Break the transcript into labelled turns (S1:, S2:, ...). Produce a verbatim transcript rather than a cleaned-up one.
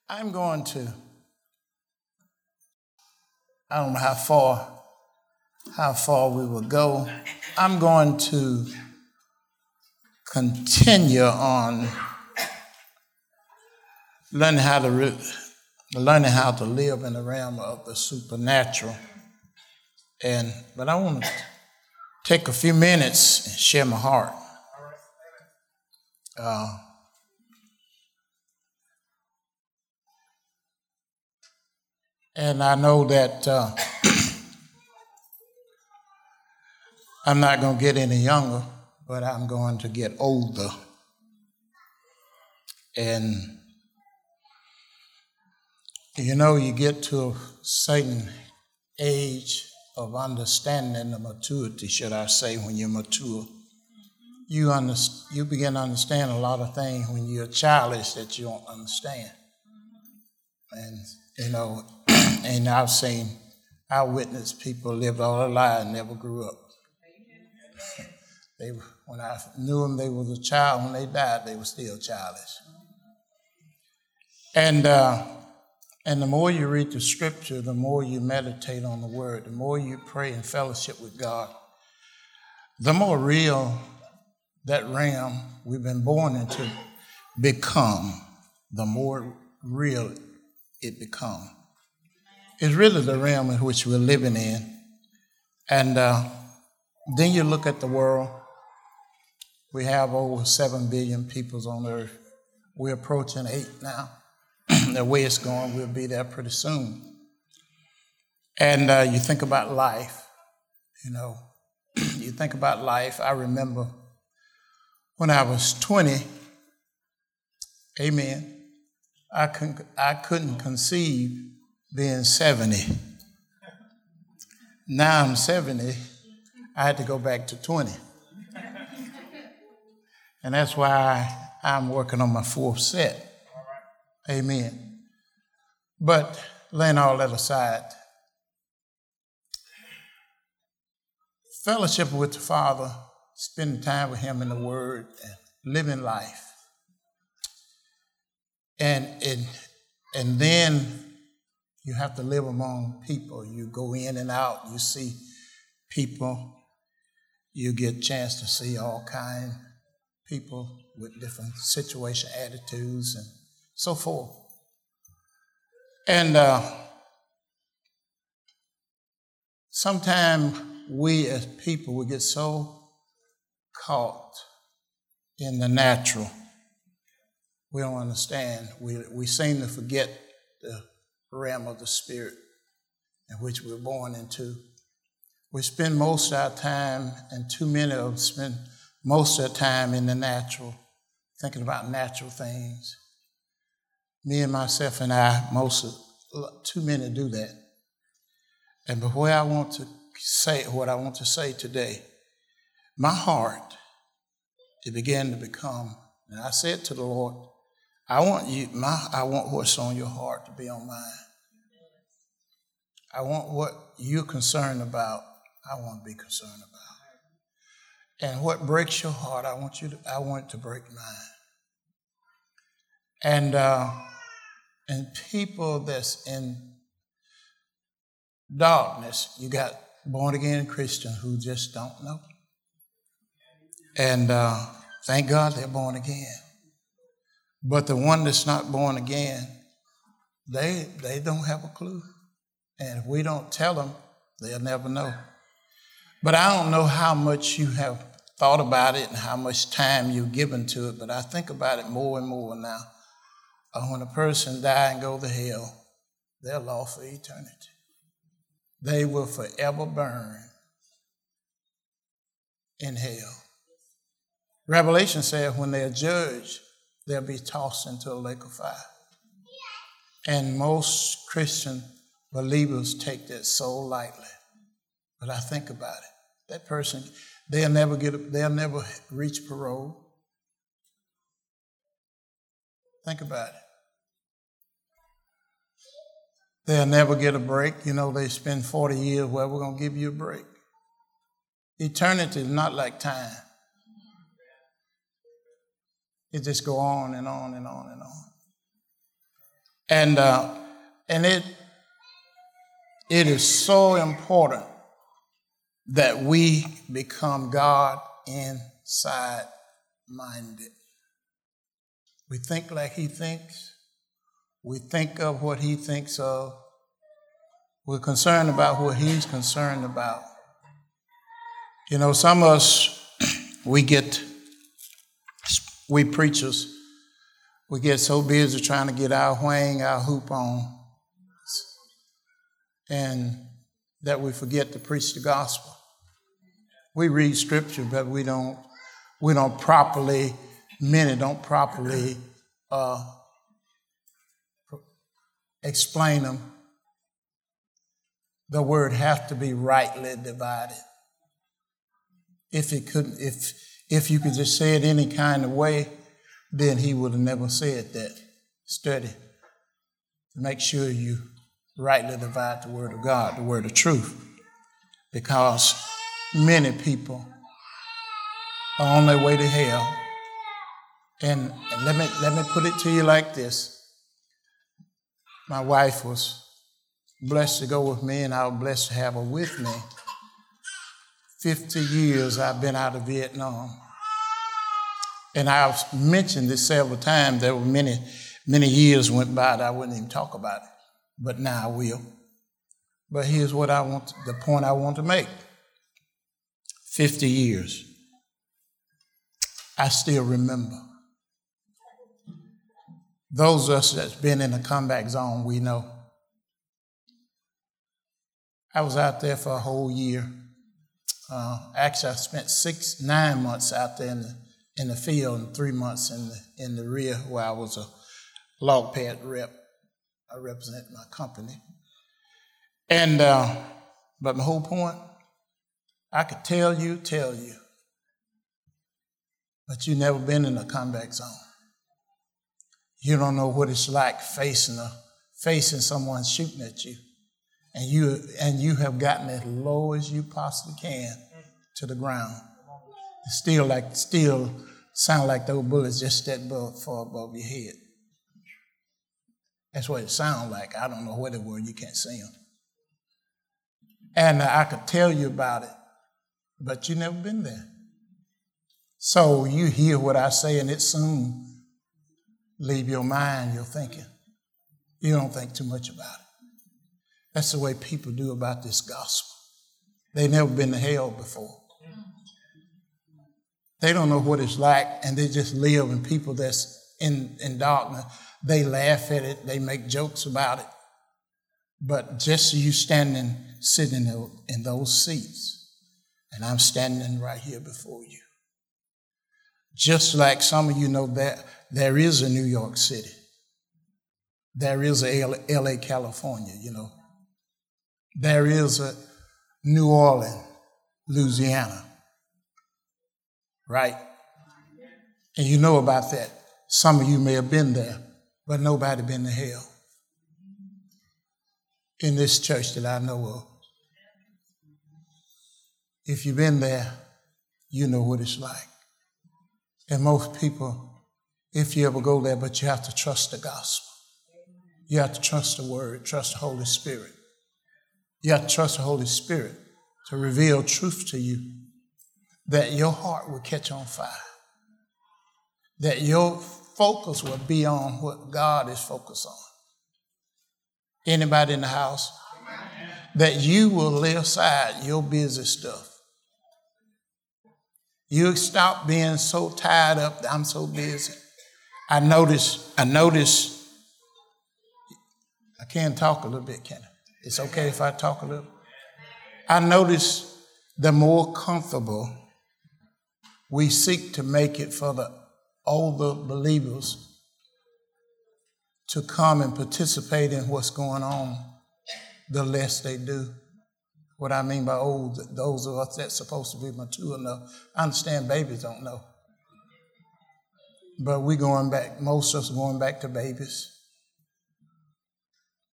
S1: I'm going to, I don't know how far, how far we will go. I'm going to continue on learning how to re- learning how to live in the realm of the supernatural. And but I want to take a few minutes and share my heart. Uh, and I know that uh, I'm not going to get any younger, but I'm going to get older. And you know, you get to a certain age of understanding, the maturity, should I say, when you're mature. You under, you begin to understand a lot of things when you're childish that you don't understand. And, you know, and I've seen, I witnessed people lived all their lives and never grew up. They, when I knew them, they was a child. When they died, they were still childish. And uh, and the more you read the scripture, the more you meditate on the word, the more you pray in fellowship with God, the more real that realm we've been born into become, the more real it becomes. It's really the realm in which we're living in. And uh, then you look at the world. We have over seven billion people on earth. We're approaching eight now. The way it's going, we'll be there pretty soon. And uh, you think about life, you know. You think about life. I remember when I was twenty, amen, I couldn't, I couldn't conceive being seventy. Now I'm seventy, I had to go back to twenty. And that's why I'm working on my fourth set. Amen. But laying all that aside, fellowship with the Father, spending time with Him in the Word, and living life. And, and, and then you have to live among people. You go in and out, you see people, you get a chance to see all kinds of people with different situation, attitudes, and so forth. And uh, sometimes we as people, we get so caught in the natural. We don't understand. We, we seem to forget the realm of the spirit in which we're born into. We spend most of our time, and too many of us spend most of their time in the natural, thinking about natural things. Me and myself and I, most of, too many do that. And but where I want to say, what I want to say today, my heart, it began to become, and I said to the Lord, I want you, my, I want what's on your heart to be on mine. I want what you're concerned about, I want to be concerned about. And what breaks your heart, I want you to, I want it to break mine. And uh, and people that's in darkness, you got born again Christians who just don't know. And uh, thank God they're born again. But the one that's not born again, they they don't have a clue. And if we don't tell them, they'll never know. But I don't know how much you have thought about it and how much time you've given to it, but I think about it more and more now. Uh, when a person dies and goes to hell, they're lost for eternity. They will forever burn in hell. Revelation says when they're judged, they'll be tossed into a lake of fire. And most Christian believers take that so lightly. But I think about it. That person, they'll never get, they'll never reach parole. Think about it. They'll never get a break. You know, they spend forty years, well, we're going to give you a break. Eternity is not like time. It just go on and on and on and on. And uh, and it it is so important that we become God inside minded. We think like he thinks. We think of what he thinks of. We're concerned about what he's concerned about. You know, some of us, we get, we preachers, we get so busy trying to get our whang, our hoop on, and that we forget to preach the gospel. We read scripture, but we don't, we don't properly, many don't properly uh, explain them. The word has to be rightly divided. If it couldn't, if if you could just say it any kind of way, then he would have never said that. Study. Make sure you rightly divide the word of God, the word of truth. Because many people are on their way to hell. And, and let me let me put it to you like this. My wife was blessed to go with me, and I was blessed to have her with me. fifty years I've been out of Vietnam. And I've mentioned this several times. There were many, many years went by that I wouldn't even talk about it. But now I will. But here's what I want, to, the point I want to make. fifty years. I still remember. Those of us that's been in the combat zone, we know. I was out there for a whole year. Uh, actually, I spent six, nine months out there in the in the field and three months in the in the rear where I was a log pad rep. I represent my company. And uh, but my whole point, I could tell you, tell you, but you've never been in a combat zone. You don't know what it's like facing a facing someone shooting at you. And you and you have gotten as low as you possibly can to the ground. It's still like still sound like those bullets just that above, far above your head. That's what it sounds like. I don't know what it were. You can't see them. And I could tell you about it, but you've never been there. So you hear what I say, and it soon leave your mind, your thinking. You don't think too much about it. That's the way people do about this gospel. They've never been to hell before. They don't know what it's like, and they just live in people that's in, in darkness. They laugh at it. They make jokes about it. But just you standing, sitting in, in those seats, and I'm standing right here before you. Just like some of you know that there is a New York City. There is a L A, California, you know. There is a New Orleans, Louisiana, right? And you know about that. Some of you may have been there, but nobody been to hell in this church that I know of. If you've been there, you know what it's like. And most people, if you ever go there, but you have to trust the gospel. You have to trust the word, trust the Holy Spirit. You have to trust the Holy Spirit to reveal truth to you, that your heart will catch on fire, that your focus will be on what God is focused on. Anybody in the house? That you will lay aside your busy stuff. You stop being so tied up that I'm so busy. I notice, I notice, I can talk a little bit, can I? It's okay if I talk a little. I notice the more comfortable we seek to make it for the older believers to come and participate in what's going on, the less they do. What I mean by old, those of us that's supposed to be mature enough. I understand babies don't know. But we're going back, most of us are going back to babies.